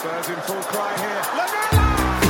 Spurs in full cry here. Lamela!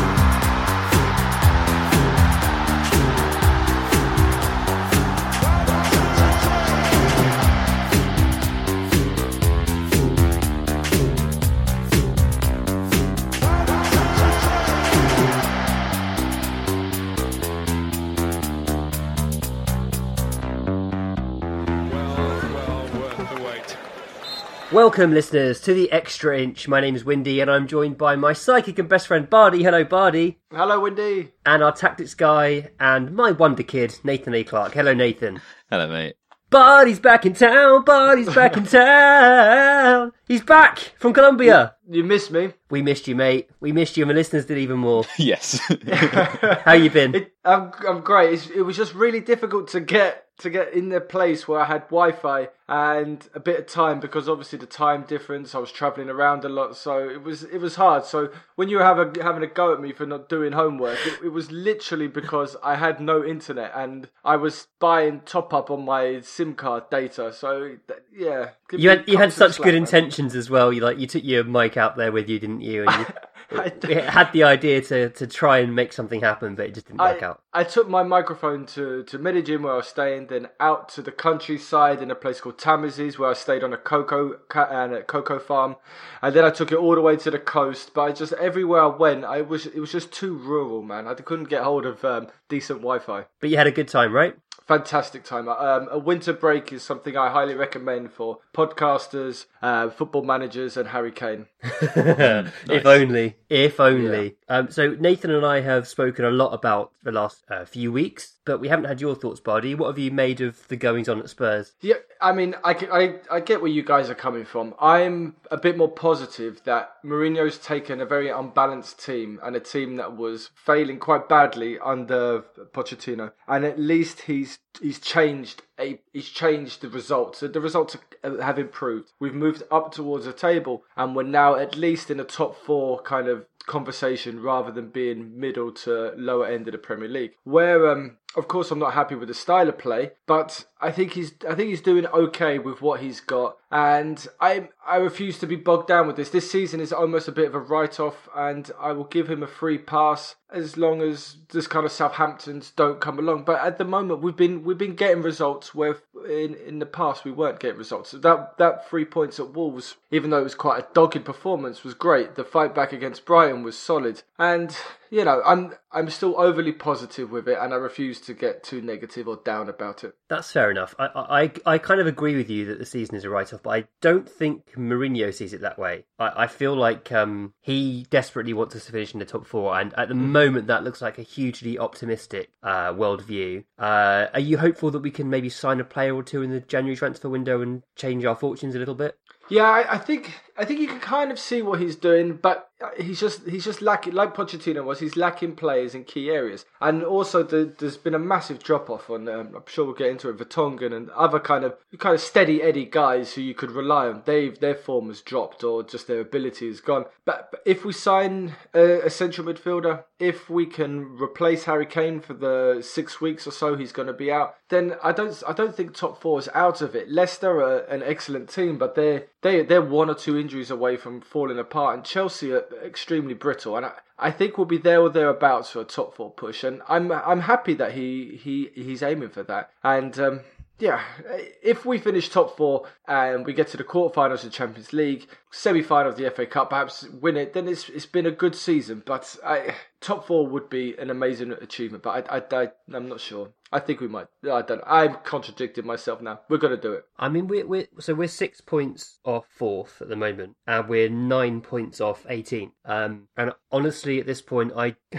Welcome, listeners, to the Extra Inch. My name is Windy, and I'm joined by my psychic and best friend, Bardi. Hello, Bardi. Hello, Windy. And our tactics guy and my wonder kid, Nathan A. Clark. Hello, Nathan. Hello, mate. Bardi's back in town. Bardi's back in town. He's back from Colombia. You missed me. We missed you, mate. We missed you, and the listeners did even more. Yes. How you been? I'm great. It was just really difficult to get in the place where I had Wi-Fi and a bit of time, because obviously the time difference. I was travelling around a lot, so it was hard. So when you were having a go at me for not doing homework, it was literally because I had no internet and I was buying top up on my SIM card data. So yeah, you had such good intentions as well. You took your mic out there with you, didn't you? And you had the idea to try and make something happen, but it just didn't work out. I took my microphone to Medellin, where I was staying, then out to the countryside in a place called Tamizes, where I stayed on a cocoa farm, and then I took it all the way to the coast. But everywhere I went, it was just too rural, man. I couldn't get hold of decent Wi-Fi. But you had a good time, right? Fantastic time. A winter break is something I highly recommend for podcasters, football managers, and Harry Kane. Nice. If only. Yeah. So Nathan and I have spoken a lot about the last few weeks, but we haven't had your thoughts, Bardi. What have you made of the goings on at Spurs? Yeah, I mean, I get where you guys are coming from. I'm a bit more positive that Mourinho's taken a very unbalanced team and a team that was failing quite badly under Pochettino, and at least he's changed the results. The results have improved. We've moved up towards the table, and we're now at least in the top four kind of conversation, rather than being middle to lower end of the Premier League. Where of course I'm not happy with the style of play, but I think he's doing okay with what he's got, and I refuse to be bogged down with this. This season is almost a bit of a write-off, and I will give him a free pass as long as this kind of Southamptons don't come along. But at the moment, we've been getting results where in the past we weren't getting results. So that 3 points at Wolves, even though it was quite a dogged performance, was great. The fight back against Brighton was solid, and you know, I'm still overly positive with it, and I refuse to get too negative or down about it. That's fair enough. I kind of agree with you that the season is a write-off, but I don't think Mourinho sees it that way. I feel like he desperately wants us to finish in the top four, and at the moment that looks like a hugely optimistic worldview. Are you hopeful that we can maybe sign a player or two in the January transfer window and change our fortunes a little bit? Yeah, I think you can kind of see what he's doing, but he's just lacking, like Pochettino was. He's lacking players in key areas, and also there's been a massive drop off on. I'm sure we'll get into it. Vertonghen and other kind of steady Eddie guys who you could rely on. Their form has dropped, or just their ability is gone. But if we sign a central midfielder, if we can replace Harry Kane for the 6 weeks or so he's going to be out, then I don't think top four is out of it. Leicester are an excellent team, but they're one or two injuries away from falling apart, and Chelsea are extremely brittle, and I think we'll be there or thereabouts for a top four push, and I'm happy that he's aiming for that, and yeah, if we finish top four and we get to the quarterfinals of the Champions League, semi-final of the FA Cup, perhaps win it, then it's been a good season. But top four would be an amazing achievement. But I'm not sure. I think we might. I don't know. I'm contradicting myself now. We're going to do it. I mean, we're 6 points off fourth at the moment, and we're 9 points off 18. And honestly, at this point,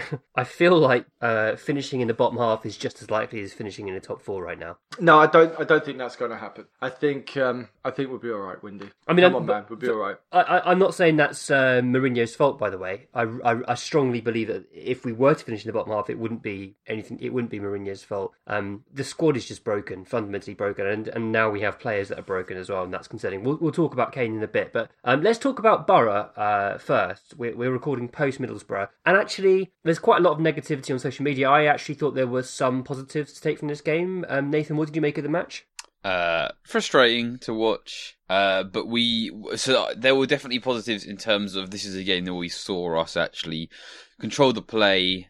I feel like finishing in the bottom half is just as likely as finishing in the top four right now. No, I don't think that's going to happen. I think we'll be all right, Windy. I mean, come on, man, we'll be all right. I'm not saying that's Mourinho's fault, by the way. I strongly believe that if we were to finish in the bottom half, it wouldn't be anything. It wouldn't be Mourinho's fault. The squad is just broken, fundamentally broken, and now we have players that are broken as well, and that's concerning. We'll talk about Kane in a bit, but let's talk about Borough first. We're recording post Middlesbrough, and actually, there's quite a lot of negativity on social media. I actually thought there were some positives to take from this game. Nathan, what did you make of the match? Frustrating to watch. But so there were definitely positives in terms of this is a game that we saw us actually control the play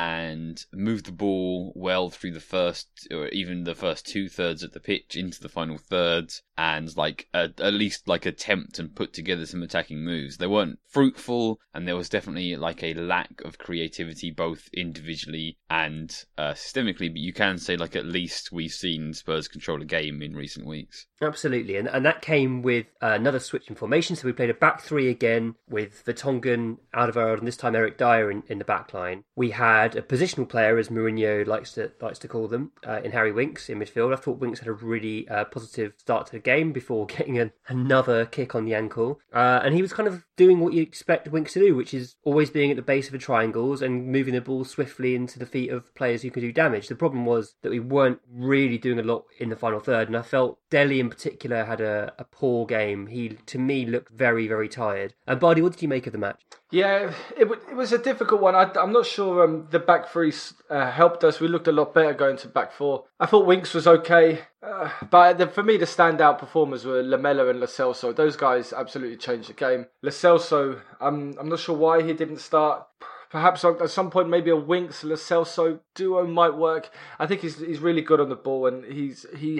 and move the ball well through the first, or even the first 2/3 of the pitch into the final third, and like at least like attempt and put together some attacking moves. They weren't fruitful, and there was definitely like a lack of creativity both individually and systemically. But you can say like at least we've seen Spurs control a game in recent weeks. Absolutely, and that came with another switch in formation. So we played a back three again with Vertonghen, Alderweireld, and this time Eric Dyer in the back line. We had a positional player, as Mourinho likes to call them, in Harry Winks in midfield. I thought Winks had a really positive start to the game before getting another kick on the ankle, and he was kind of doing what you expect Winks to do, which is always being at the base of the triangles and moving the ball swiftly into the feet of players who can do damage. The problem was that we weren't really doing a lot in the final third, and I felt Dele in particular had a poor game. He, to me, looked very, very tired. And Bardi, what did you make of the match? Yeah, it was a difficult one. I'm not sure the back three helped us. We looked a lot better going to back four. I thought Winks was okay. But for me, the standout performers were Lamela and Lo Celso. Those guys absolutely changed the game. Lo Celso, I'm not sure why he didn't start. Perhaps at some point maybe a Winks Lo Celso duo might work. I think he's really good on the ball, and he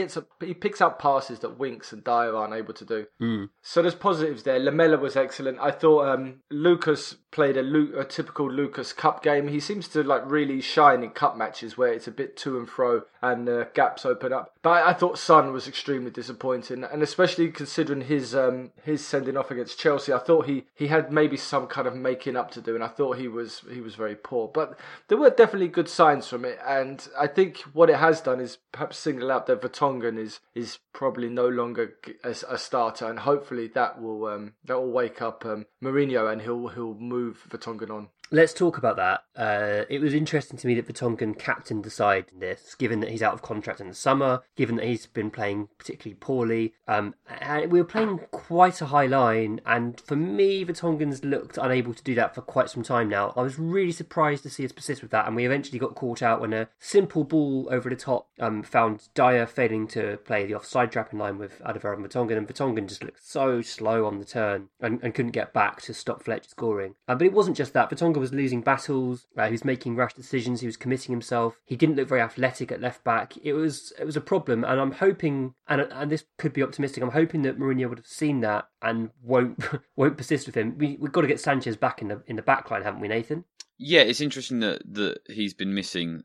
picks up passes that Winks and Dyer aren't able to do. So there's positives there. Lamela was excellent. I thought Lucas played a typical Lucas Cup game. He seems to like really shine in cup matches where it's a bit to and fro and gaps open up. But I thought Son was extremely disappointing, and especially considering his sending off against Chelsea, I thought he had maybe some kind of making up to do, and I thought he was very poor. But there were definitely good signs from it, and I think what it has done is perhaps single out that Vertonghen is probably no longer a starter, and hopefully that will wake up Mourinho, and he'll move Vertonghen on. Let's talk about that. It was interesting to me that Vertonghen captained the side in this, given that he's out of contract in the summer, given that he's been playing particularly poorly. And we were playing quite a high line, and for me, Vertonghen's looked unable to do that for quite some time now. I was really surprised to see us persist with that, and we eventually got caught out when a simple ball over the top found Dyer failing to play the offside trap in line with Alderweireld and Vertonghen, and Vertonghen just looked so slow on the turn and couldn't get back to stop Fletcher scoring. But it wasn't just that. Vertonghen was losing battles, he was making rash decisions, he was committing himself, he didn't look very athletic at left back. It was a problem, and I'm hoping, and this could be optimistic, I'm hoping that Mourinho would have seen that and won't persist with him. We've got to get Sanchez back in the back line, haven't we, Nathan? Yeah, it's interesting that he's been missing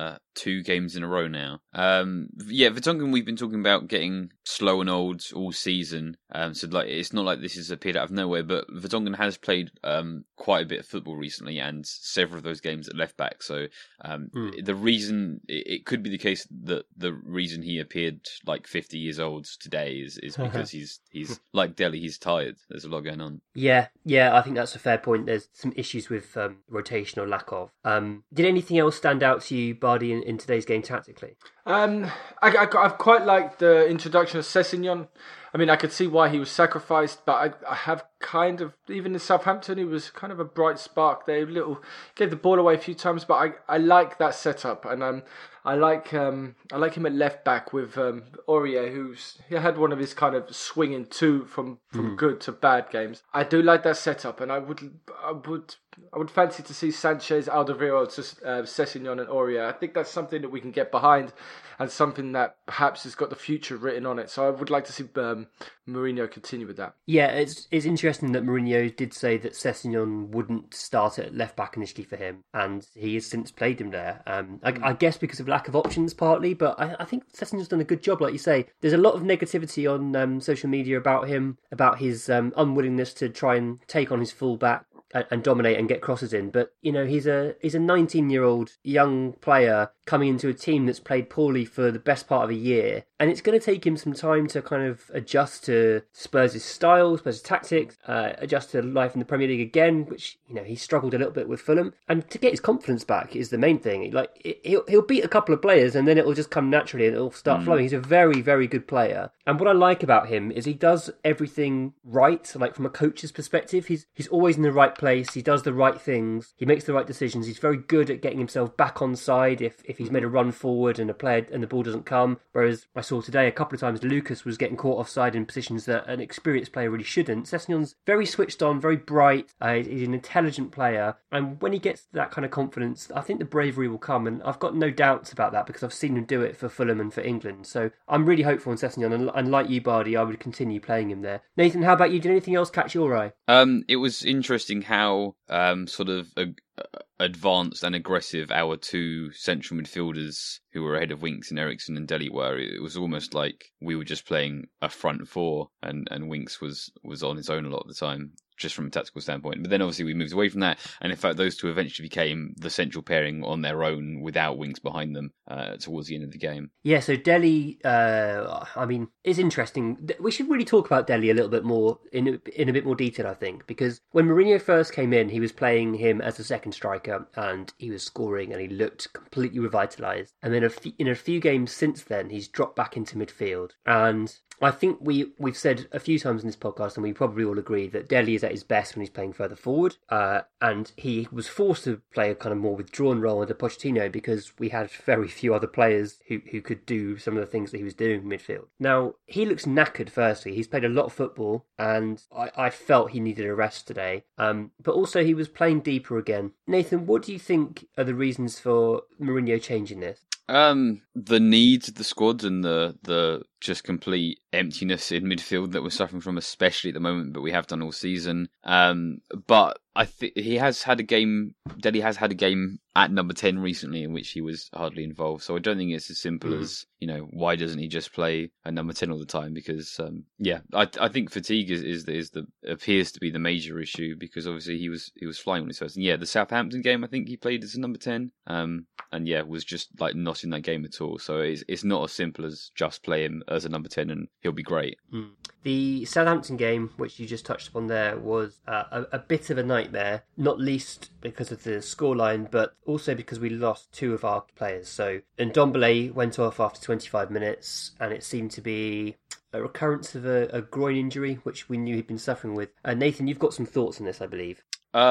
2 games in a row now. Vertonghen, we've been talking about getting slow and old all season. So like it's not like this has appeared out of nowhere, but Vertonghen has played quite a bit of football recently, and several of those games at left back. So the reason it could be the case that the reason he appeared like 50 years old today is because he's like Dele, he's tired. There's a lot going on. Yeah, I think that's a fair point. There's some issues with rotation or lack of. Did anything else stand out to you, Bardi, in today's game tactically? I've quite liked the introduction of Sessegnon. I mean, I could see why he was sacrificed, but I have kind of, even in Southampton, he was kind of a bright spark. They gave the ball away a few times, but I like that setup, and I like him at left back with Aurier, he had one of his kind of swinging from good to bad games. I do like that setup, and I would fancy to see Sanchez, Alderweireld, Sessegnon, and Aurier. I think that's something that we can get behind, and something that perhaps has got the future written on it. So I would like to see Mourinho continue with that. Yeah, it's interesting that Mourinho did say that Sessegnon wouldn't start at left back initially for him, and he has since played him there. I guess because of lack of options partly, but I think Sessegnon's done a good job, like you say. There's a lot of negativity on social media about him, about his unwillingness to try and take on his full back and dominate and get crosses in. But, you know, he's a 19-year-old young player coming into a team that's played poorly for the best part of a year. And it's going to take him some time to kind of adjust to Spurs' style, Spurs' tactics, adjust to life in the Premier League again, which, you know, he struggled a little bit with Fulham. And to get his confidence back is the main thing. Like, he'll beat a couple of players and then it'll just come naturally and it'll start flowing. He's a very, very good player. And what I like about him is he does everything right, like from a coach's perspective. He's always in the right place. He does the right things. He makes the right decisions. He's very good at getting himself back on side if he's made a run forward and the ball doesn't come. Whereas I saw today a couple of times Lucas was getting caught offside in positions that an experienced player really shouldn't. Sessegnon's very switched on, very bright. He's an intelligent player, and when he gets that kind of confidence, I think the bravery will come. And I've got no doubts about that because I've seen him do it for Fulham and for England. So I'm really hopeful on Sessegnon, and like you, Bardi, I would continue playing him there. Nathan, how about you? Did anything else catch your eye? It was interesting how sort of advanced and aggressive our two central midfielders who were ahead of Winks and Eriksen and Dele were. It was almost like we were just playing a front four and Winks was on his own a lot of the time, just from a tactical standpoint. But then obviously we moved away from that, and in fact those two eventually became the central pairing on their own without Winks behind them towards the end of the game. Yeah, so Dele, it's interesting. We should really talk about Dele a little bit more in a bit more detail, I think, because when Mourinho first came in, he was playing him as a second striker, and he was scoring, and he looked completely revitalised. And then in a few games since then, he's dropped back into midfield, and I think we've said a few times in this podcast, and we probably all agree, that Dele is at his best when he's playing further forward, and he was forced to play a kind of more withdrawn role under Pochettino because we had very few other players who could do some of the things that he was doing in midfield. Now, he looks knackered, firstly. He's played a lot of football, and I felt he needed a rest today. But also, he was playing deeper again. Nathan, what do you think are the reasons for Mourinho changing this? The needs of the squad and the just complete emptiness in midfield that we're suffering from, especially at the moment, but we have done all season. But I think Dele has had a game at number 10 recently in which he was hardly involved. So I don't think it's as simple as, why doesn't he just play a number 10 all the time? Because, I think fatigue appears to be the major issue, because obviously he was flying when he was first. And the Southampton game, I think he played as a number 10. Was just like not in that game at all. So it's not as simple as just play him as a number 10 and he'll be great. The Southampton game, which you just touched upon there, was a bit of a nightmare, not least because of the scoreline, but also because we lost two of our players. So Ndombele went off after 25 minutes, and it seemed to be a recurrence of a groin injury, which we knew he'd been suffering with. Nathan, you've got some thoughts on this, I believe.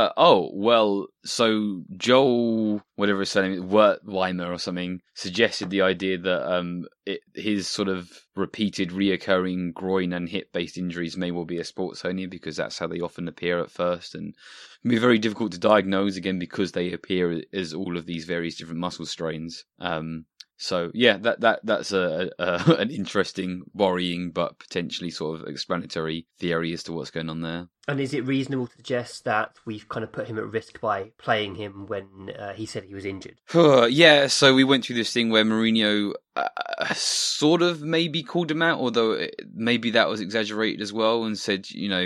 So Joel, whatever his surname is, Wertheimer or something, suggested the idea that his sort of repeated reoccurring groin and hip-based injuries may well be a sports hernia, because that's how they often appear at first, and it can be very difficult to diagnose, again, because they appear as all of these various different muscle strains. So that's an interesting, worrying, but potentially sort of explanatory theory as to what's going on there. And is it reasonable to suggest that we've kind of put him at risk by playing him when he said he was injured? So we went through this thing where Mourinho sort of maybe called him out, although maybe that was exaggerated as well, and said,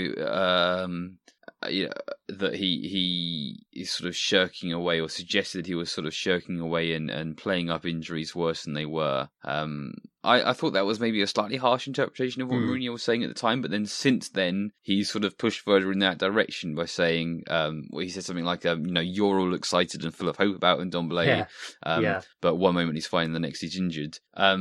that he is sort of shirking away, or suggested he was sort of shirking away and playing up injuries worse than they were. I thought that was maybe a slightly harsh interpretation of what Mourinho was saying at the time, but then since then he's sort of pushed further in that direction by saying, he said something like, you're all excited and full of hope about Ndombele, but one moment he's fine, the next he's injured.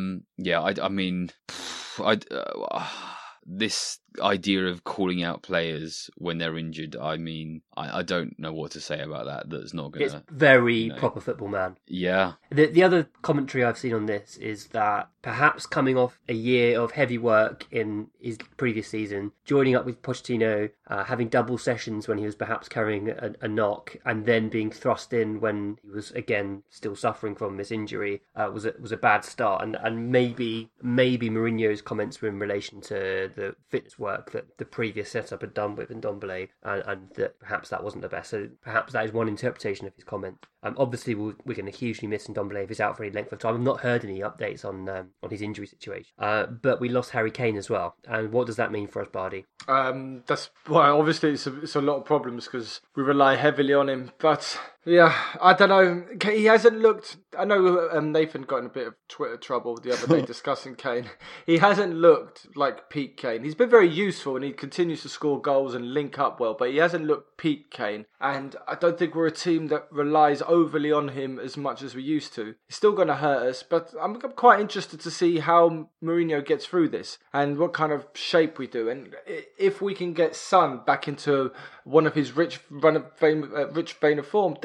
This idea of calling out players when they're injured, I don't know what to say about that. That's not going to... It's very proper football, man. Yeah. The other commentary I've seen on this is that perhaps coming off a year of heavy work in his previous season, joining up with Pochettino, having double sessions when he was perhaps carrying a knock, and then being thrust in when he was, again, still suffering from this injury, was a bad start. And maybe Mourinho's comments were in relation to the fitness work that the previous setup had done with Ndombele, and that perhaps that wasn't the best. So perhaps that is one interpretation of his comment. Obviously, we're going to hugely miss Ndombele if he's out for any length of time. I've not heard any updates on his injury situation. But we lost Harry Kane as well. And what does that mean for us, Bardi? Obviously it's a lot of problems because we rely heavily on him. But yeah, I don't know. He hasn't looked... I know Nathan got in a bit of Twitter trouble the other day discussing Kane. He hasn't looked like peak Kane. He's been very useful and he continues to score goals and link up well, but he hasn't looked peak Kane. And I don't think we're a team that relies overly on him as much as we used to. He's still going to hurt us, but I'm quite interested to see how Mourinho gets through this and what kind of shape we do. And if we can get Son back into one of his rich vein of form, then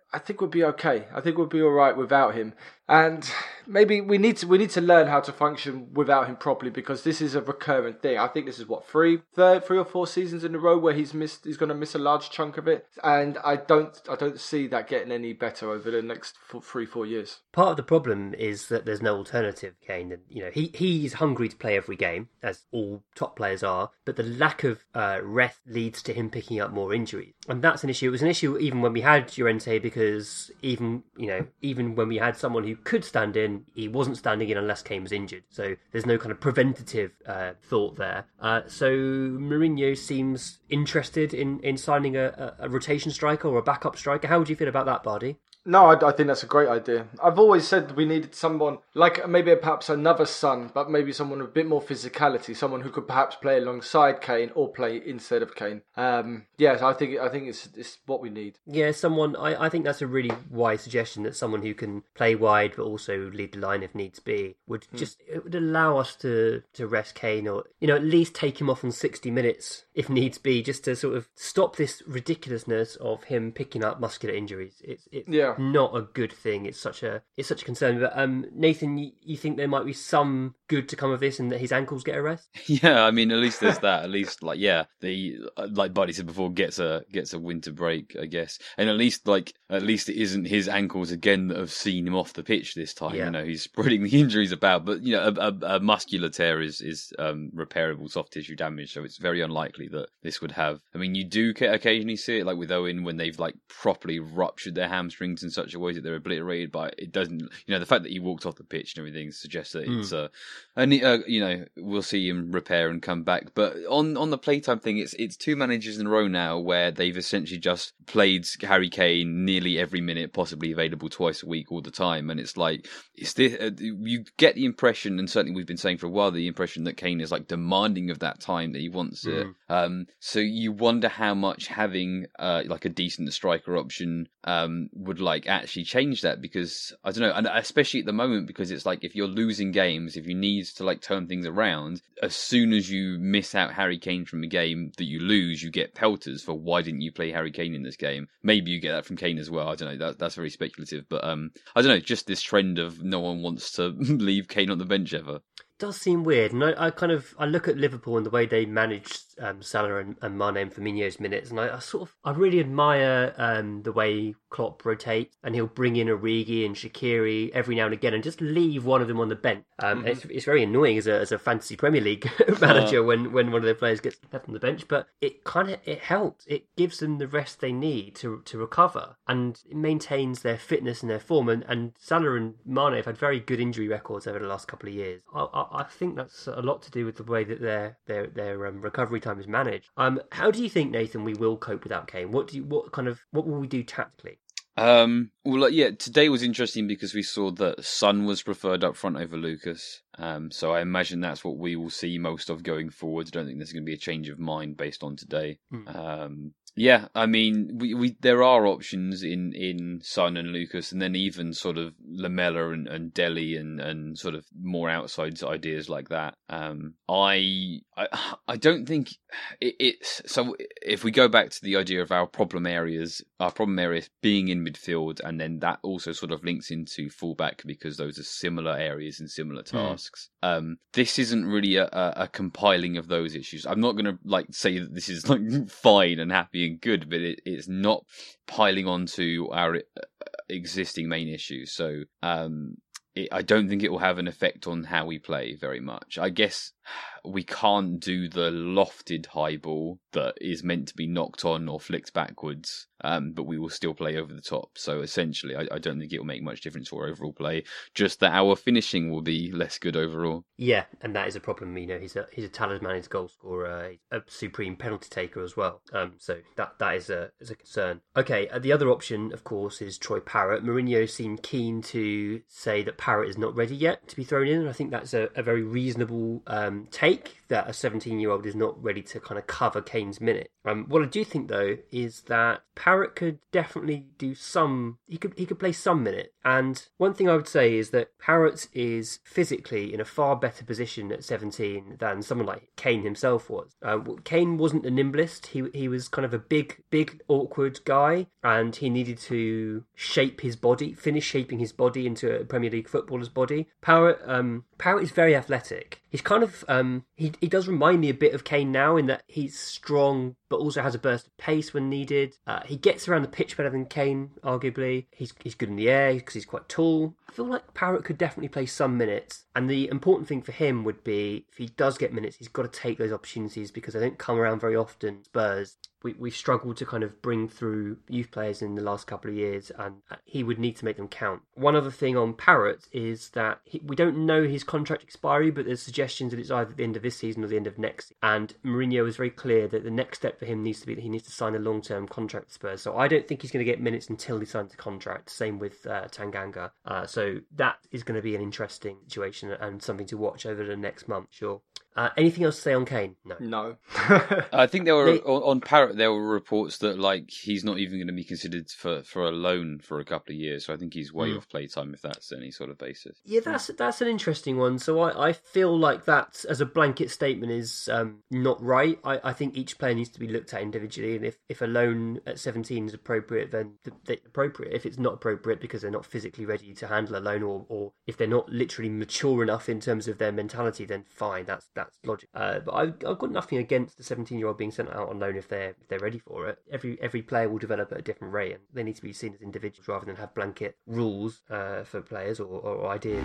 I think we'll be okay. I think we'll be all right without him. And maybe we need to learn how to function without him properly, because this is a recurrent thing. I think this is what three or four seasons in a row where he's going to miss a large chunk of it, and I don't see that getting any better over the next 3-4 years. Part of the problem is that there's no alternative, Kane. And, he's hungry to play every game, as all top players are, but the lack of rest leads to him picking up more injuries, and that's an issue. It was an issue even when we had Llorente, because even when we had someone who could stand in, he wasn't standing in unless Kane was injured. So there's no kind of preventative thought there. So Mourinho seems interested in signing a rotation striker or a backup striker. How would you feel about that, Bardi? No, I think that's a great idea. I've always said we needed someone like maybe perhaps another Son, but maybe someone with a bit more physicality, someone who could perhaps play alongside Kane or play instead of Kane. Yes, I think it's what we need. Yeah, someone. I think that's a really wise suggestion, that someone who can play wide but also lead the line if needs be would it would allow us to rest Kane, or at least take him off on 60 minutes if needs be, just to sort of stop this ridiculousness of him picking up muscular injuries. It's not a good thing. It's such a concern. But Nathan, you think there might be some good to come of this, and that his ankles get a rest? Yeah, I mean, at least there's that. At least, the like Buddy said before, gets a winter break, I guess, and at least it isn't his ankles again that have seen him off the pitch this time. Yeah. He's spreading the injuries about, but a muscular tear is repairable soft tissue damage, so it's very unlikely that this would have. I mean, you do occasionally see it, like with Owen, when they've properly ruptured their hamstrings in such a way that they're obliterated, but it doesn't. The fact that he walked off the pitch and everything suggests that it's we'll see him repair and come back. But on the playtime thing, it's two managers in a row now where they've essentially just played Harry Kane nearly every minute possibly available twice a week all the time, and it's like, is this? You get the impression, and certainly we've been saying for a while, the impression that Kane is demanding of that time, that he wants it. So you wonder how much having a decent striker option would actually change that, because I don't know, and especially at the moment, because it's if you're losing games, if you need to turn things around, as soon as you miss out Harry Kane from a game that you lose, you get pelters for why didn't you play Harry Kane in this game. Maybe you get that from Kane as well. I don't know. That's very speculative, but I don't know. Just this trend of no one wants to leave Kane on the bench ever. Does seem weird, and I look at Liverpool and the way they managed Salah and Mane and Firmino's minutes, and I really admire the way Klopp rotates, and he'll bring in Origi and Shaqiri every now and again, and just leave one of them on the bench. It's very annoying as a fantasy Premier League manager when one of their players gets left on the bench, but it helps. It gives them the rest they need to recover, and it maintains their fitness and their form. And Salah and Mane have had very good injury records over the last couple of years. I think that's a lot to do with the way that their recovery time is managed. How do you think, Nathan, we will cope without Kane? What will we do tactically? Today was interesting because we saw that Son was preferred up front over Lucas. So I imagine that's what we will see most of going forward. I don't think there's going to be a change of mind based on today. Yeah, I mean, we there are options in Son and Lucas, and then even sort of Lamela and Dele and sort of more outside ideas like that. I don't think it's so. If we go back to the idea of our problem areas being in midfield, and then that also sort of links into fullback because those are similar areas and similar tasks. This isn't really a compiling of those issues. I'm not going to say that this is fine and happy and good, but it's not piling onto our existing main issues. So I don't think it will have an effect on how we play very much. I guess we can't do the lofted high ball that is meant to be knocked on or flicked backwards, but we will still play over the top. So essentially, I don't think it will make much difference to our overall play, just that our finishing will be less good overall. Yeah, and that is a problem. He's a talisman, he's a goal scorer, a supreme penalty taker as well. So that is a concern. Okay, the other option, of course, is Troy Parrott. Mourinho seemed keen to say that Parrott is not ready yet to be thrown in, and I think that's a very reasonable take. take that a 17-year-old is not ready to kind of cover Kane's minute. What I do think, though, is that Parrott could definitely do some... He could play some minute. And one thing I would say is that Parrott is physically in a far better position at 17 than someone like Kane himself was. Kane wasn't the nimblest. He was kind of a big, awkward guy, and he needed to finish shaping his body into a Premier League footballer's body. Parrott is very athletic. He's kind of he does remind me a bit of Kane now in that he's strong but also has a burst of pace when needed. He gets around the pitch better than Kane, arguably. He's good in the air because he's quite tall. I feel like Parrott could definitely play some minutes, and the important thing for him would be if he does get minutes, he's got to take those opportunities because they don't come around very often. Spurs, we've struggled to kind of bring through youth players in the last couple of years, and he would need to make them count. One other thing on Parrott is that we don't know his contract expiry, but there's suggestions that it's either the end of this season or the end of next. And Mourinho was very clear that the next step for him needs to be that he needs to sign a long-term contract with Spurs. So I don't think he's going to get minutes until he signs a contract. Same with Tanganga. So that is going to be an interesting situation and something to watch over the next month, sure. Anything else to say on Kane? No. I think there were on Parrott. There were reports that like he's not even going to be considered for a loan for a couple of years. So I think he's way off playtime if that's any sort of basis. Yeah, that's an interesting one. So I feel like that as a blanket statement is not right. I think each player needs to be looked at individually, and if a loan at 17 is appropriate, then they're appropriate. If it's not appropriate because they're not physically ready to handle a loan, or if they're not literally mature enough in terms of their mentality, then fine. That's logic. But I've got nothing against the 17-year-old being sent out on loan if they're ready for it. Every player will develop at a different rate, and they need to be seen as individuals rather than have blanket rules for players or ideas.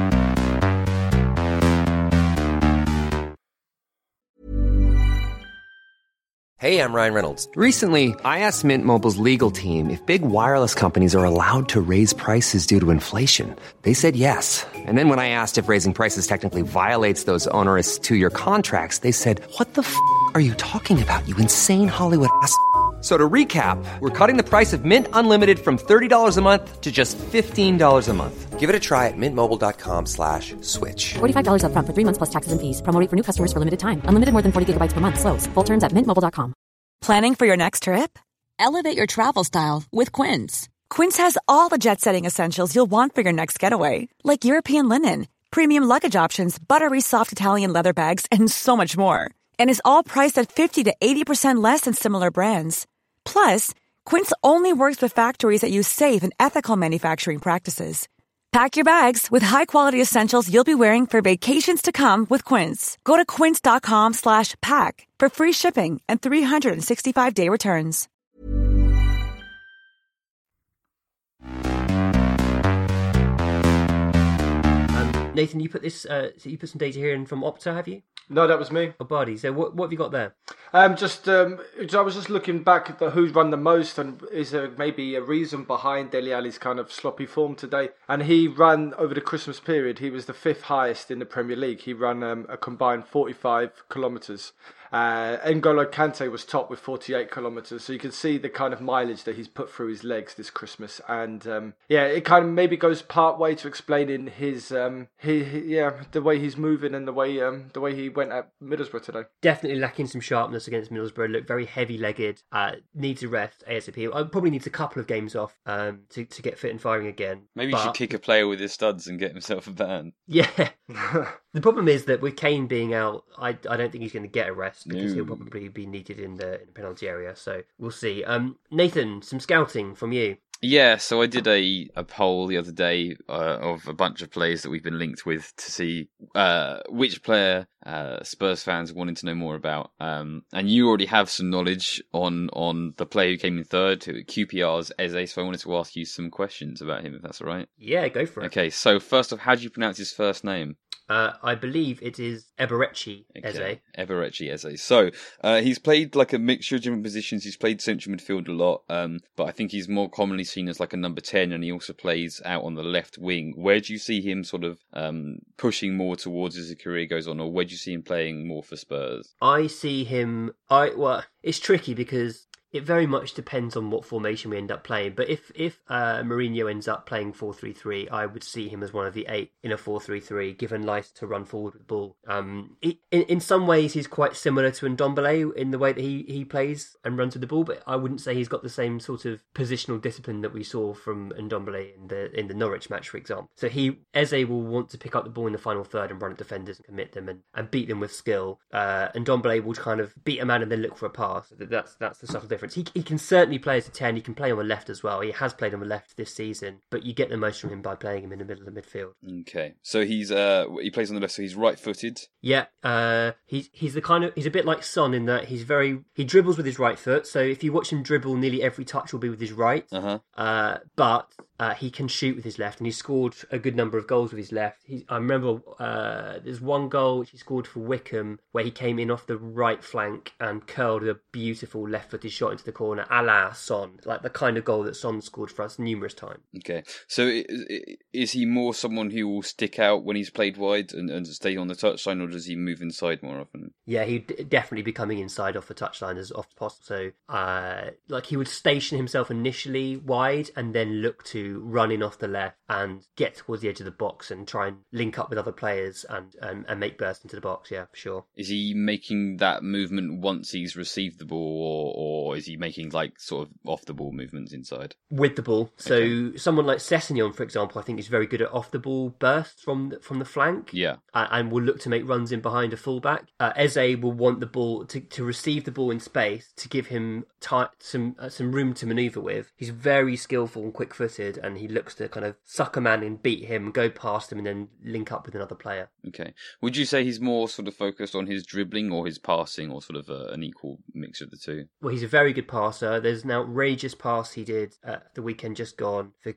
Hey, I'm Ryan Reynolds. Recently, I asked Mint Mobile's legal team if big wireless companies are allowed to raise prices due to inflation. They said yes. And then when I asked if raising prices technically violates those onerous 2-year contracts, they said, "What the f*** are you talking about, you insane Hollywood ass?" So to recap, we're cutting the price of Mint Unlimited from $30 a month to just $15 a month. Give it a try at mintmobile.com/switch. $45 up front for 3 months plus taxes and fees. Promo rate for new customers for limited time. Unlimited more than 40 gigabytes per month. Slows full terms at mintmobile.com. Planning for your next trip? Elevate your travel style with Quince. Quince has all the jet-setting essentials you'll want for your next getaway, like European linen, premium luggage options, buttery soft Italian leather bags, and so much more. And is all priced at 50 to 80% less than similar brands. Plus, Quince only works with factories that use safe and ethical manufacturing practices. Pack your bags with high-quality essentials you'll be wearing for vacations to come with Quince. Go to quince.com/pack for free shipping and 365-day returns. Nathan, you put you put some data here in from Opta, have you? No, that was me. Oh, Bardi. So what have you got there? I was just looking back at who's run the most, and is there maybe a reason behind Dele Alli's kind of sloppy form today? And he ran over the Christmas period. He was the 5th highest in the Premier League. He ran a combined 45 kilometres. N'Golo Kante was top with 48 kilometres, so you can see the kind of mileage that he's put through his legs this Christmas, and it kind of maybe goes part way to explaining his the way he's moving and the way he went at Middlesbrough today. Definitely lacking some sharpness against Middlesbrough. Looked very heavy-legged. Needs a rest ASAP. Probably needs a couple of games off to get fit and firing again. Maybe he should kick a player with his studs and get himself a ban. Yeah. The problem is that with Kane being out, I don't think he's going to get a rest because he'll probably be needed in the penalty area. So we'll see. Nathan, some scouting from you. Yeah, so I did a poll the other day of a bunch of players that we've been linked with to see which player Spurs fans wanted to know more about. And you already have some knowledge on the player who came in third, QPR's Eze, so I wanted to ask you some questions about him, if that's all right. Yeah, go for it. Okay, so first off, how do you pronounce his first name? I believe it is Eberechi Eze. Eberechi Eze. So he's played like a mixture of different positions. He's played central midfield a lot, but I think he's more commonly seen as like a number 10, and he also plays out on the left wing. Where do you see him sort of pushing more towards as his career goes on, or where do you see him playing more for Spurs? I see him... It's tricky because it very much depends on what formation we end up playing. But if Mourinho ends up playing 4-3-3, I would see him as one of the 8 in a 4-3-3, given license to run forward with the ball. In some ways, he's quite similar to Ndombele in the way that he plays and runs with the ball, but I wouldn't say he's got the same sort of positional discipline that we saw from Ndombele in the Norwich match, for example. So Eze will want to pick up the ball in the final third and run at defenders and commit them and beat them with skill. Ndombele will kind of beat a man and then look for a pass. That's the subtle difference. He can certainly play as a 10. He can play on the left as well. He has played on the left this season, but you get the most from him by playing him in the middle of the midfield. Okay, so he plays on the left, so he's right-footed. Yeah, he's a bit like Son in that he dribbles with his right foot. So if you watch him dribble, nearly every touch will be with his right. But he can shoot with his left, and he scored a good number of goals with his left. I remember there's one goal which he scored for Wickham where he came in off the right flank and curled a beautiful left-footed shot into the corner, a la Son, like the kind of goal that Son scored for us numerous times. Okay, so is he more someone who will stick out when he's played wide and stay on the touchline, or does he move inside more often? Yeah, he'd definitely be coming inside off the touchline as often as possible. So, he would station himself initially wide and then look to run in off the left and get towards the edge of the box and try and link up with other players and make bursts into the box. Yeah, for sure. Is he making that movement once he's received the ball, or is he making sort of off the ball movements inside? With the ball. So Okay. someone like Sessegnon, for example, I think is very good at off the ball bursts from the flank. Yeah. And will look to make runs in behind a fullback. Eze will want the ball to receive the ball in space to give him some room to manoeuvre with. He's very skillful and quick-footed, and he looks to kind of suck a man and beat him, go past him, and then link up with another player. Okay. Would you say he's more sort of focused on his dribbling or his passing, or sort of an equal mix of the two? Well, he's a very good passer. There's an outrageous pass he did the weekend just gone for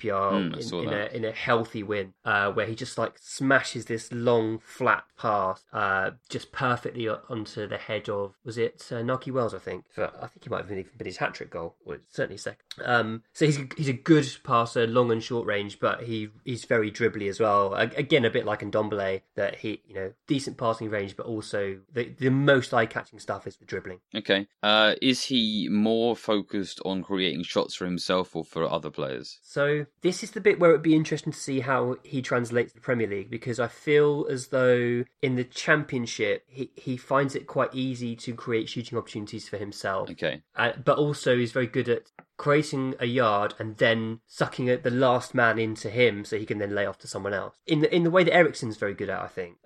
QPR in a healthy win, where he just smashes this long flat pass just perfectly onto the head of, was it Naki Wells, I think? So I think he might have even been his hat-trick goal, or certainly second. So he's a good passer, long and short range, but he's very dribbly as well. Again, a bit like Ndombele, that he, decent passing range, but also the most eye-catching stuff is the dribbling. Okay. Is he more focused on creating shots for himself or for other players? So this is the bit where it'd be interesting to see how he translates to the Premier League, because I feel as though in the Championship he finds it quite easy to create shooting opportunities for himself. Okay. But also he's very good at creating a yard and then sucking the last man into him so he can then lay off to someone else. In the way that Eriksen's very good at, I think.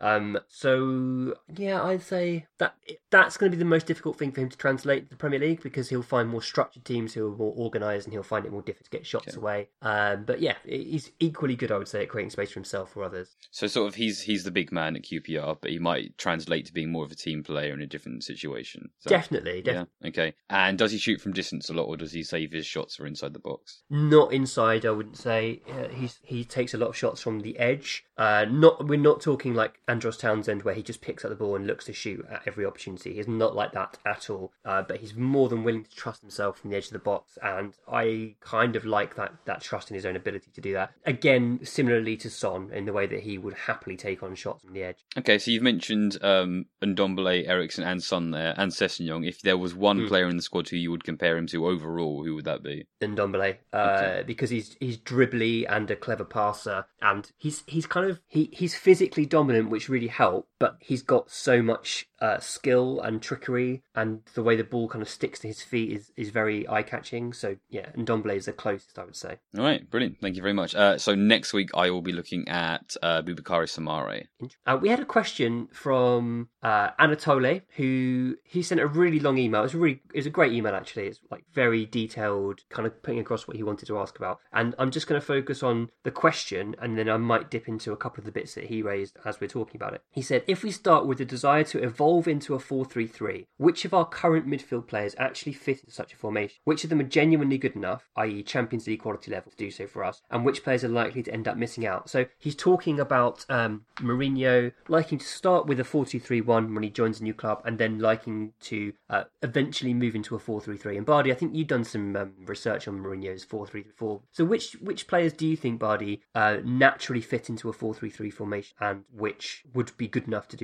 So yeah, I'd say that's going to be the most difficult thing for him to translate to the Premier League, because he'll find more structured teams who are more organised and he'll find it more difficult to get shots away. But yeah, he's equally good, I would say, at creating space for himself or others. So sort of he's the big man at QPR, but he might translate to being more of a team player in a different situation. Definitely. Yeah. Okay. And does he shoot from distance a lot, or does he save his shots for inside the box? Not inside, I wouldn't say. He takes a lot of shots from the edge. We're not talking like Andros Townsend, where he just picks up the ball and looks to shoot at every opportunity. He's not like that at all. But he's more than willing to trust himself from the edge of the box, and I kind of like that trust in his own ability to do that. Again, similarly to Son, in the way that he would happily take on shots from the edge. Okay, so you've mentioned Ndombele, Eriksen, and Son there, and Sessegnon. If there was one player in the squad who you would compare him to overall, who would that be? Ndombele, because he's dribbly and a clever passer, and he's physically dominant, which really helps. But he's got so much skill and trickery, and the way the ball kind of sticks to his feet is very eye-catching. So yeah, Ndombele is the closest, I would say. All right, brilliant. Thank you very much. So next week I will be looking at Boubakary Soumaré. We had a question from Anatole, who he sent a really long email. It was a great email, actually. It's very detailed, kind of putting across what he wanted to ask about. And I'm just going to focus on the question, and then I might dip into a couple of the bits that he raised as we're talking about it. He said, if we start with the desire to evolve into a 4-3-3, which of our current midfield players actually fit into such a formation? Which of them are genuinely good enough, i.e. Champions League quality level, to do so for us? And which players are likely to end up missing out? So he's talking about Mourinho liking to start with a 4-2-3-1 when he joins a new club, and then liking to eventually move into a 4-3-3. And Bardi, I think you've done some research on Mourinho's 4-3-4. So which players do you think, Bardi, naturally fit into a 4-3-3 formation, and which would be good enough to do so?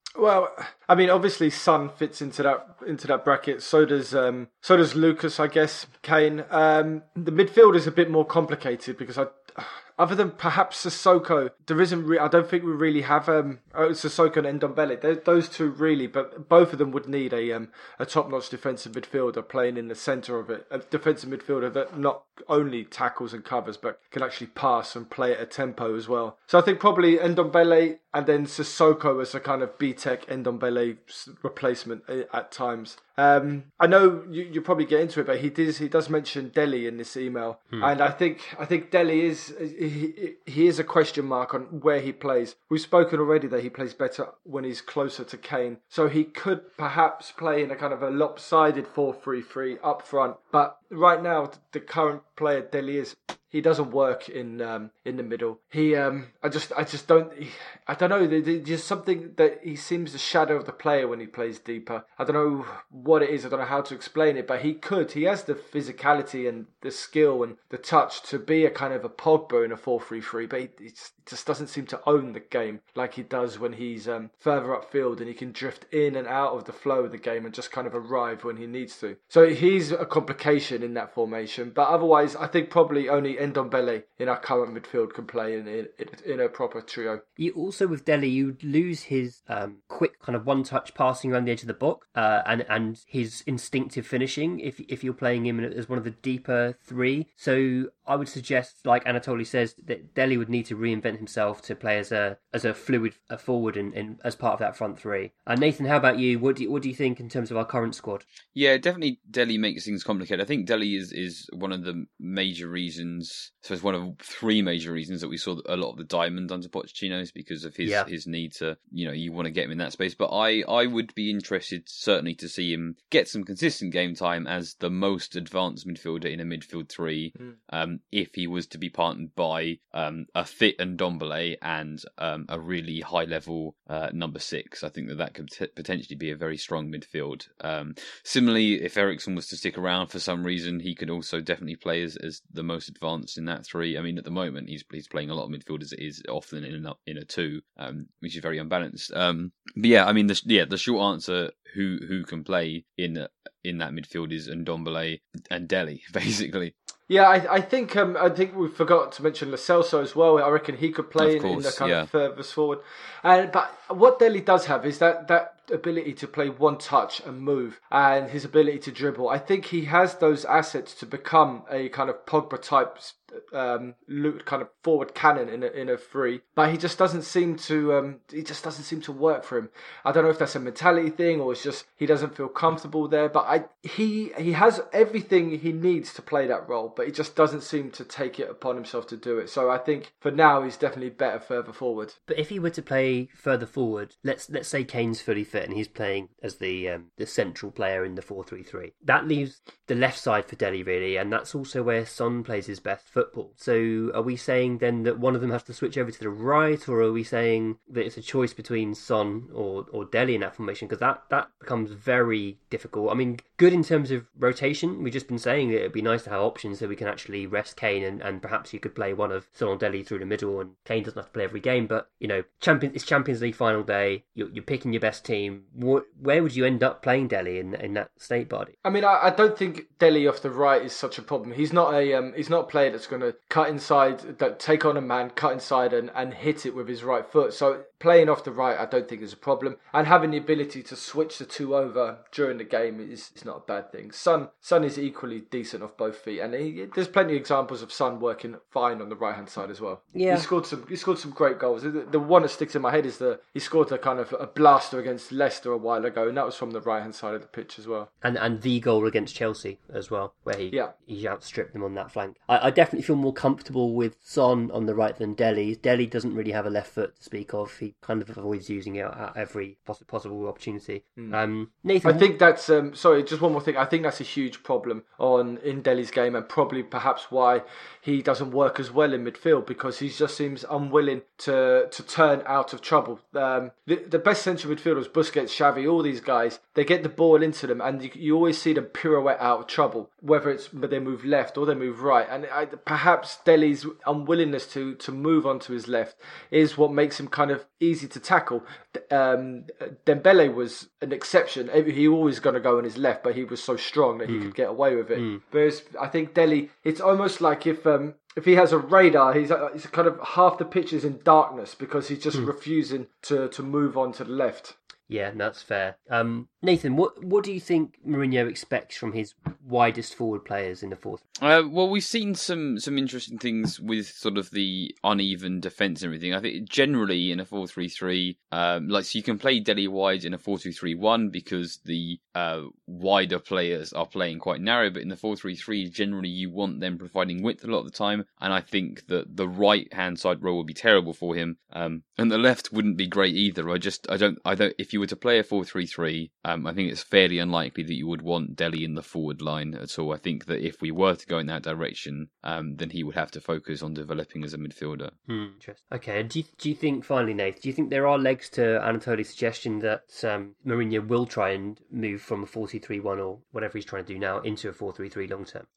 Well, I mean, obviously, Son fits into that bracket. So does Lucas, I guess. Kane. The midfield is a bit more complicated because other than perhaps Sissoko, there isn't. I don't think we really have Sissoko and Ndombele. Those two really, but both of them would need a top-notch defensive midfielder playing in the centre of it. A defensive midfielder that not only tackles and covers, but can actually pass and play at a tempo as well. So I think probably Ndombele and then Sissoko as a kind of B-Tech Ndombele replacement at times. I know you probably get into it, but he does mention Dele in this email, and I think Dele is he is a question mark on where he plays. We've spoken already that he plays better when he's closer to Kane, so he could perhaps play in a kind of a lopsided 4-3-3 up front. But right now, the current player Dele is. He doesn't work in the middle. I just don't know. There's just something that he seems the shadow of the player when he plays deeper. I don't know what it is. I don't know how to explain it. But he has the physicality and the skill and the touch to be a kind of a Pogba in a 4-3-3. But he just doesn't seem to own the game like he does when he's further upfield and he can drift in and out of the flow of the game and just kind of arrive when he needs to. So he's a complication in that formation. But otherwise, I think probably only Ndombele in our current midfield can play in a proper trio. You also, with Dele, you lose his quick kind of one-touch passing around the edge of the box and his instinctive finishing if you're playing him as one of the deeper three. So I would suggest, like Anatoly says, that Dele would need to reinvent himself to play as a fluid forward and as part of that front three. Nathan, how about you? What do you think in terms of our current squad? Yeah, definitely Dele makes things complicated. I think Dele is one of the major reasons. So it's one of three major reasons that we saw a lot of the diamond under Pochettino is because of his need to, you want to get him in that space. But I would be interested certainly to see him get some consistent game time as the most advanced midfielder in a midfield three. If he was to be partnered by a fit Ndombele and a really high level number 6, I think that could potentially be a very strong midfield. Similarly, if Eriksen was to stick around for some reason, he could also definitely play as the most advanced in that three. I mean, at the moment he's playing a lot of midfield as it is often in a 2, which is very unbalanced. But yeah, I mean, the short answer who can play in that midfield is Ndombele and Dele, basically. Yeah, I think we forgot to mention Lo Celso as well. I reckon he could play in the kind of furthest forward. But what Dele does have is that ability to play one touch and move, and his ability to dribble. I think he has those assets to become a kind of Pogba type kind of forward cannon in a free, but he just doesn't seem to work for him. I don't know if that's a mentality thing or it's just he doesn't feel comfortable there, but he has everything he needs to play that role, but he just doesn't seem to take it upon himself to do it. So I think for now he's definitely better further forward. But if he were to play further forward, let's say Kane's fully fit and he's playing as the central player in the 4-3-3, that leaves the left side for Dele really, and that's also where Son plays his best football. So are we saying then that one of them has to switch over to the right, or are we saying that it's a choice between Son or Dele in that formation? Because that becomes very difficult. I mean, good in terms of rotation. We've just been saying that it'd be nice to have options so we can actually rest Kane and perhaps you could play one of Son or Dele through the middle and Kane doesn't have to play every game. But, it's Champions League final day. You're picking your best team. Where would you end up playing Dele in that state body? I mean, I don't think Dele off the right is such a problem. He's not a player that's going to cut inside, that take on a man, cut inside and hit it with his right foot. So playing off the right, I don't think is a problem. And having the ability to switch the two over during the game is not a bad thing. Son is equally decent off both feet, and there's plenty of examples of Son working fine on the right hand side as well. Yeah, he scored some great goals. The one that sticks in my head is he scored a kind of a blaster against Leicester a while ago, and that was from the right hand side of the pitch as well. And the goal against Chelsea as well, where he outstripped them on that flank. I definitely feel more comfortable with Son on the right than Dele. Dele doesn't really have a left foot to speak of. He kind of avoids using it at every possible opportunity. Nathan, I think that's sorry, just one more thing. I think that's a huge problem in Dele's game, and probably perhaps why he doesn't work as well in midfield, because he just seems unwilling to turn out of trouble. The best central midfielders, Busquets, Xavi, all these guys, they get the ball into them and you always see them pirouette out of trouble, whether it's they move left or they move right. And perhaps Dele's unwillingness to move onto his left is what makes him kind of easy to tackle. Dembele was an exception. He always going to go on his left, but he was so strong that he could get away with it. Whereas I think Dele, it's almost like if he has a radar, he's kind of half the pitch is in darkness because he's just refusing to move on to the left. Yeah, that's fair. Nathan, what do you think Mourinho expects from his widest forward players in the fourth? Well, we've seen some interesting things with sort of the uneven defence and everything. I think generally in a 4-3-3, so you can play Dele wide in a 4-2-3-1 because the wider players are playing quite narrow, but in the 4-3-3, generally you want them providing width a lot of the time, and I think that the right-hand side role would be terrible for him, and the left wouldn't be great either. I don't. If you were to play a 4-3-3, I think it's fairly unlikely that you would want Dele in the forward line at all. I think that if we were to go in that direction, then he would have to focus on developing as a midfielder. Interesting. Okay, do you think, finally, Nath, do you think there are legs to Anatoli's suggestion that Mourinho will try and move from a 4-2-3-1 or whatever he's trying to do now into a 4-3-3 long term?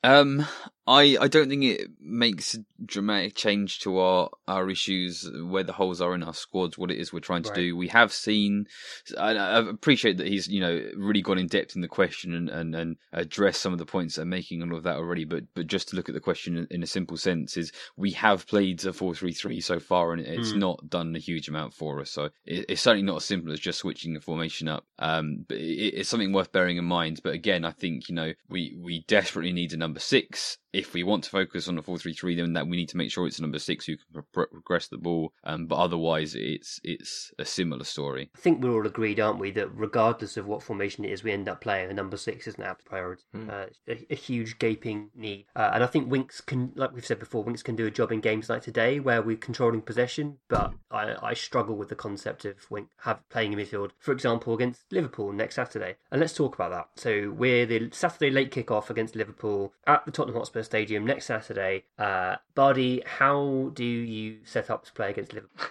I don't think it makes a dramatic change to our issues, where the holes are in our squads, what it is we're trying to do. We have seen, I appreciate that he's really gone in depth in the question and addressed some of the points that are making and all of that already, but just to look at the question in a simple sense is we have played a 4-3-3 so far and it's not done a huge amount for us, so it's certainly not as simple as just switching the formation up, but it's something worth bearing in mind. But again, I think we desperately need a number 6. If we want to focus on a 4-3-3, then that we need to make sure it's a number 6 who can progress the ball. But otherwise, it's a similar story. I think we're all agreed, aren't we, that regardless of what formation it is we end up playing, a number 6 is an absolute priority. A huge gaping need. And I think Winks can, like we've said before, Winks can do a job in games like today where we're controlling possession. But I struggle with the concept of Winks playing in midfield, for example, against Liverpool next Saturday. And let's talk about that. So we're the Saturday late kick-off against Liverpool at the Tottenham Hotspur Stadium next Saturday. Bardi, how do you set up to play against Liverpool?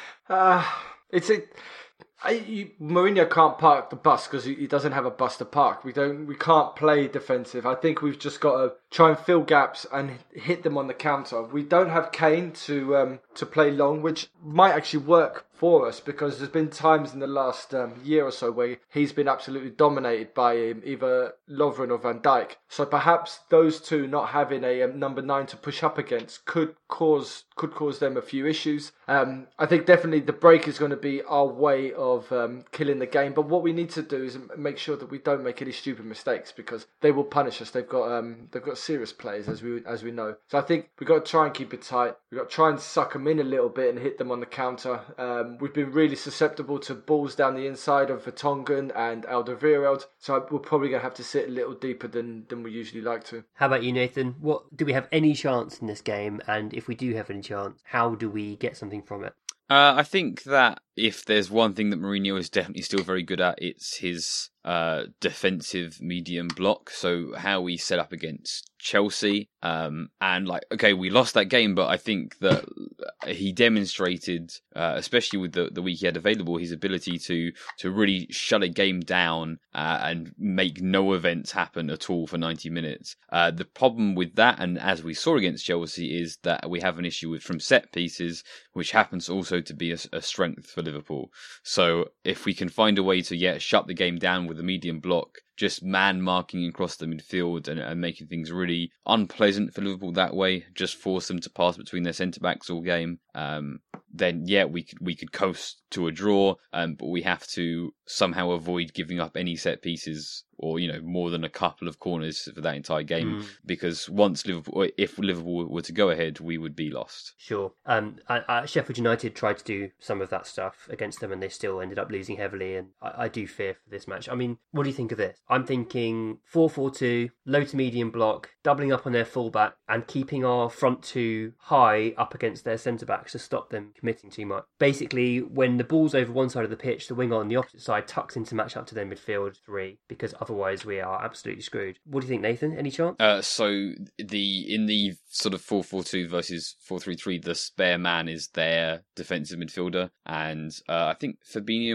Mourinho can't park the bus because he doesn't have a bus to park. We can't play defensive. I think we've just got to try and fill gaps and hit them on the counter. We don't have Kane to play long, which might actually work for us because there's been times in the last year or so where he's been absolutely dominated by either Lovren or Van Dijk. So perhaps those two not having a number 9 to push up against could cause them a few issues. I think definitely the break is going to be our way of killing the game. But what we need to do is make sure that we don't make any stupid mistakes because they will punish us. They've got serious players as we know. So I think we've got to try and keep it tight. We've got to try and suck them in a little bit and hit them on the counter. We've been really susceptible to balls down the inside of Vertonghen and Alderweireld, so we're probably going to have to sit a little deeper than we usually like to. How about you, Nathan? Do we have any chance in this game? And if we do have any chance, how do we get something from it? I think that if there's one thing that Mourinho is definitely still very good at, it's his defensive medium block. So how we set up against Chelsea, and we lost that game, but I think that he demonstrated, especially with the week he had available, his ability to really shut a game down and make no events happen at all for 90 minutes. The problem with that, and as we saw against Chelsea, is that we have an issue from set pieces, which happens also to be a strength for Liverpool. So if we can find a way to shut the game down with a medium block, just man marking across the midfield and making things really unpleasant for Liverpool that way, just force them to pass between their centre backs all game, then we could coast to a draw, but we have to somehow avoid giving up any set pieces or more than a couple of corners for that entire game, because if Liverpool were to go ahead, we would be lost. Sure. Sheffield United tried to do some of that stuff against them and they still ended up losing heavily, and I do fear for this match. I mean, what do you think of this? I'm thinking 4-4-2, low to medium block, doubling up on their fullback and keeping our front two high up against their centre-backs to stop them committing too much. Basically, when the ball's over one side of the pitch, the winger on the opposite side tucks in to match up to their midfield 3, because otherwise we are absolutely screwed. What do you think, Nathan? Any chance? So in the sort of 4-4-2 versus 4-3-3, the spare man is their defensive midfielder, and I think Fabinho might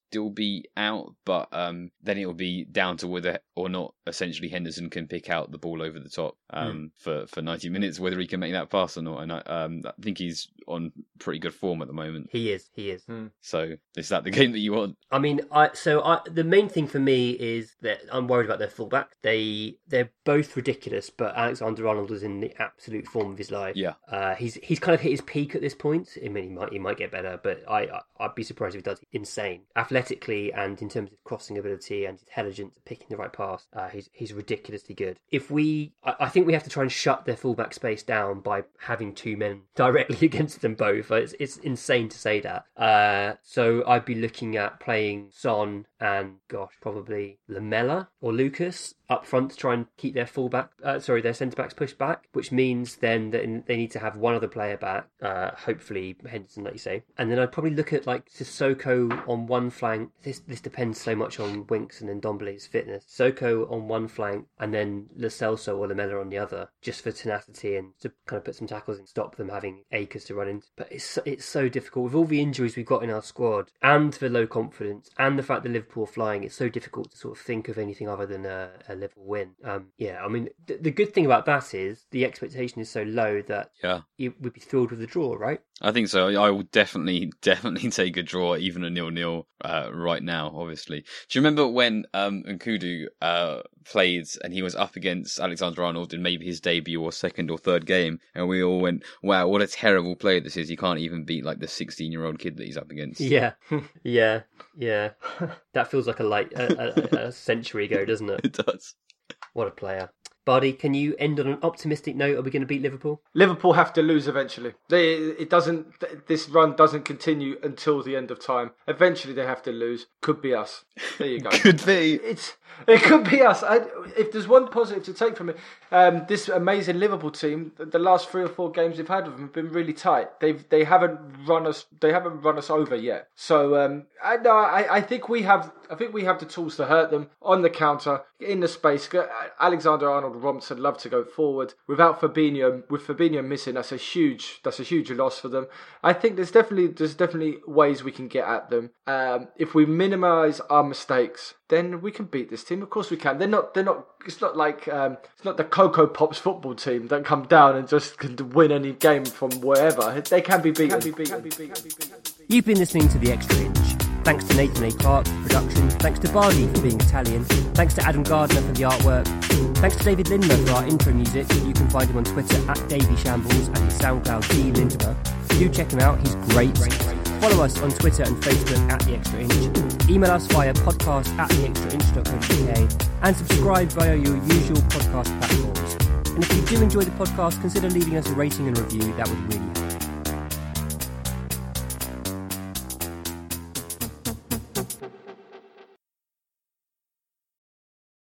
still be out, but then it'll be down to whether or not essentially Henderson can pick out the ball over the top for 90 minutes, whether he can make that pass or not. And I think he's on pretty good form at the moment. He is. So is that the game that you want? I mean, the main thing for me is that I'm worried about their fullback. They're both ridiculous, but Alexander-Arnold is in the absolute form of his life. Yeah. He's kind of hit his peak at this point. I mean, he might get better, but I'd be surprised if he does. Insane, athletically and in terms of crossing ability and intelligence, picking the right pass. He's ridiculously good. I think we have to try and shut their fullback space down by having two men directly against them both. It's insane to say that. So I'd be looking at playing Son and probably Lamela or Lucas up front to try and keep their their centre backs pushed back, which means then that they need to have one other player back, hopefully Henderson, like you say. And then I'd probably look at like Sissoko on one flank. This depends so much on Winks and Ndombele's fitness. Sissoko on one flank and then Lo Celso or Lamela on the other, just for tenacity and to kind of put some tackles and stop them having acres to run into. But it's so difficult with all the injuries we've got in our squad and the low confidence and the fact that Liverpool are flying. It's so difficult to sort of think of anything other than a Liverpool win. I mean, the good thing about that is the expectation is so low that you would be thrilled with the draw, right? I think so. I will definitely take a draw, even a 0-0 right now, obviously. Do you remember when Nkudu played and he was up against Alexander-Arnold in maybe his debut or second or third game, and we all went, wow, what a terrible player this is. He can't even beat like the 16-year-old kid that he's up against. Yeah. That feels like a century ago, doesn't it? It does. What a player. Bardi, can you end on an optimistic note? Are we going to beat Liverpool? Liverpool have to lose eventually. This run doesn't continue until the end of time. Eventually they have to lose. Could be us. There you go. Could be. It could be us. If there's one positive to take from it, this amazing Liverpool team, the last 3 or 4 games they've had with them have been really tight. They haven't run us over yet. So I think we have the tools to hurt them on the counter, in the space. Alexander-Arnold, Robinson love to go forward. With Fabinho missing, that's a huge loss for them. I think there's definitely ways we can get at them. If we minimise our mistakes, then we can beat this team. Of course we can. They're not. It's not like it's not the Cocoa Pops football team that come down and just can win any game from wherever. They can be beaten. You've been listening to The Extra Inch. Thanks to Nathan A. Clark for production. Thanks to Bardi for being Italian. Thanks to Adam Gardner for the artwork. Thanks to David Lindmer for our intro music. You can find him on Twitter @DavyShambles and his SoundCloud D Lindmer. Do check him out. He's great. Follow us on Twitter and Facebook @The Extra Inch. Email us via podcast@theextrainch.co.uk and subscribe via your usual podcast platforms. And if you do enjoy the podcast, consider leaving us a rating and review. That would really help.